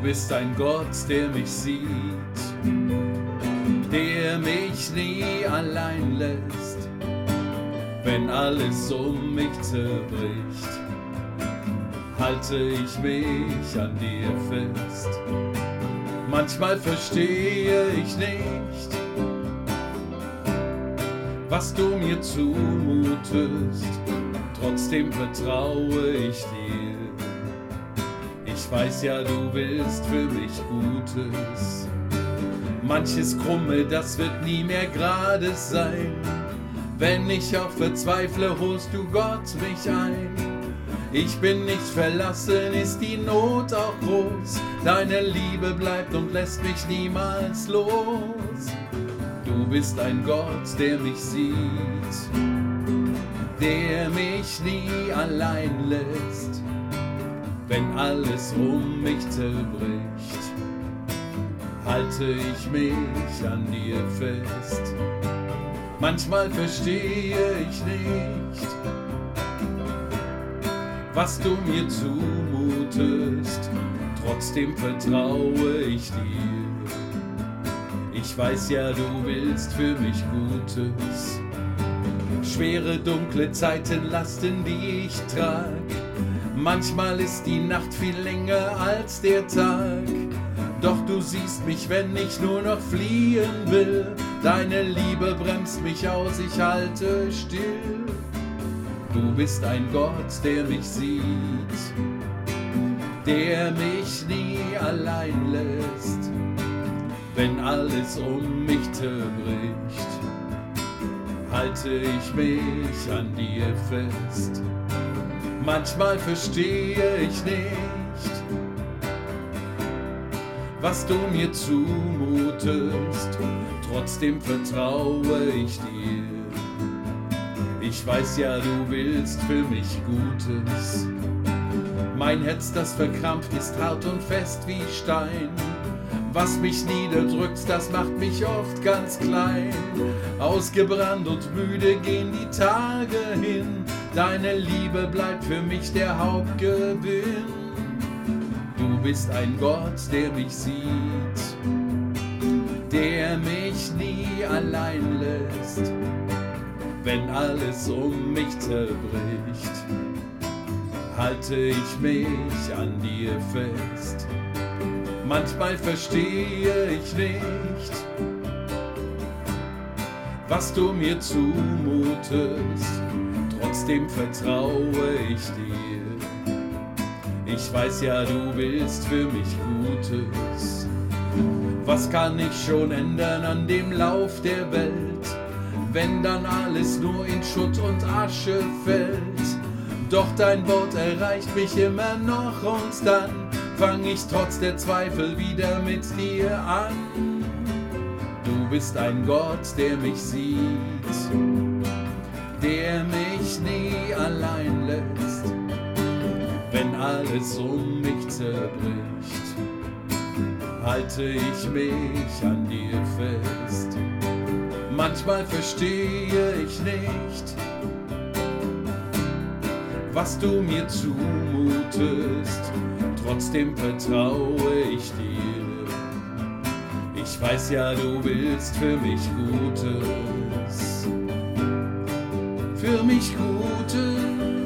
bist ein Gott, der mich sieht, der mich nie allein lässt, wenn alles um mich zerbricht, halte ich mich an dir fest. Manchmal verstehe ich nicht, was du mir zumutest, trotzdem vertraue ich dir. Ich weiß ja, du willst für mich Gutes. Manches Krumme, das wird nie mehr gerade sein. Wenn ich auch verzweifle, holst du Gott mich ein. Ich bin nicht verlassen, ist die Not auch groß. Deine Liebe bleibt und lässt mich niemals los. Du bist ein Gott, der mich sieht, der mich nie allein lässt, wenn alles um mich zerbricht, halte ich mich an dir fest. Manchmal verstehe ich nicht, was du mir zumutest, trotzdem vertraue ich dir. Ich weiß ja, du willst für mich Gutes. Schwere, dunkle Zeiten, Lasten, die ich trag. Manchmal ist die Nacht viel länger als der Tag. Doch du siehst mich, wenn ich nur noch fliehen will. Deine Liebe bremst mich aus, ich halte still. Du bist ein Gott, der mich sieht, der mich nie allein lässt, wenn alles um mich zerbricht, halte ich mich an dir fest. Manchmal verstehe ich nicht, was du mir zumutest, trotzdem vertraue ich dir. Ich weiß ja, du willst für mich Gutes. Mein Herz, das verkrampft, ist hart und fest wie Stein. Was mich niederdrückt, das macht mich oft ganz klein. Ausgebrannt und müde gehen die Tage hin. Deine Liebe bleibt für mich der Hauptgewinn. Du bist ein Gott, der mich sieht, der mich nie allein lässt, wenn alles um mich zerbricht, halte ich mich an dir fest. Manchmal verstehe ich nicht, was du mir zumutest, trotzdem vertraue ich dir. Ich weiß ja, du willst für mich Gutes. Was kann ich schon ändern an dem Lauf der Welt, wenn dann alles nur in Schutt und Asche fällt? Doch dein Wort erreicht mich immer noch und dann fang ich trotz der Zweifel wieder mit dir an. Du bist ein Gott, der mich sieht, der mich nie allein lässt, wenn alles um mich zerbricht, halte ich mich an dir fest. Manchmal verstehe ich nicht, was du mir zumutest, trotzdem vertraue ich dir. Ich weiß ja, du willst für mich Gutes, für mich Gutes.